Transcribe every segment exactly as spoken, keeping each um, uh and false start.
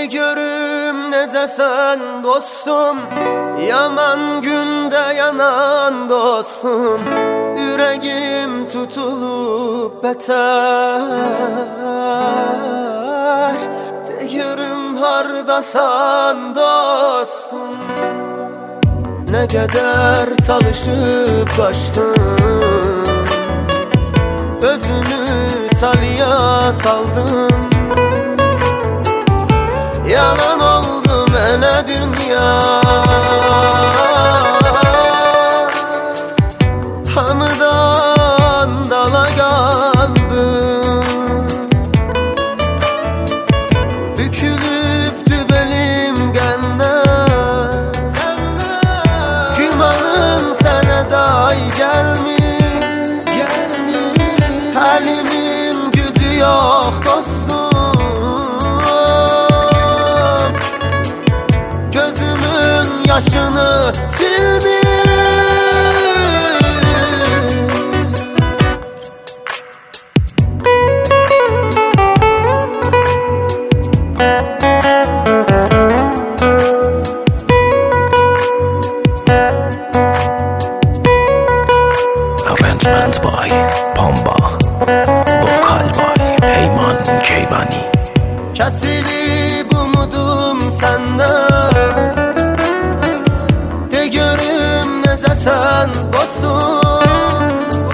De görüm nece sen dostum, yaman günde yanan dostum. Yüreğim tutulup beter. De görüm hardasan dostum. Ne kadar çalışıp kaçtın, özünü talıya saldın. Yalan oldu mene dünya, hamıdan dala kaldım. Bükülüptü belim gənlər, gümanım sənə day gelmiş. Həlimin gücü yok dostum, yaşını silmiş. Arrangement by Pamba, Vokal by Peyman Keyvani. Kesilip umudum senden, de görüm nece sen dostum.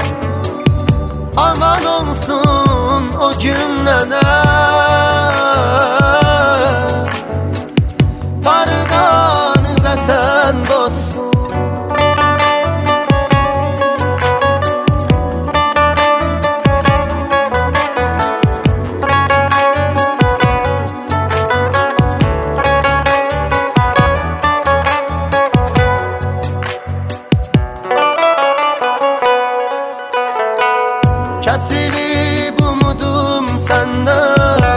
Aman olsun o günlere, tardan nece sen dostum. Kesilip umudum senden,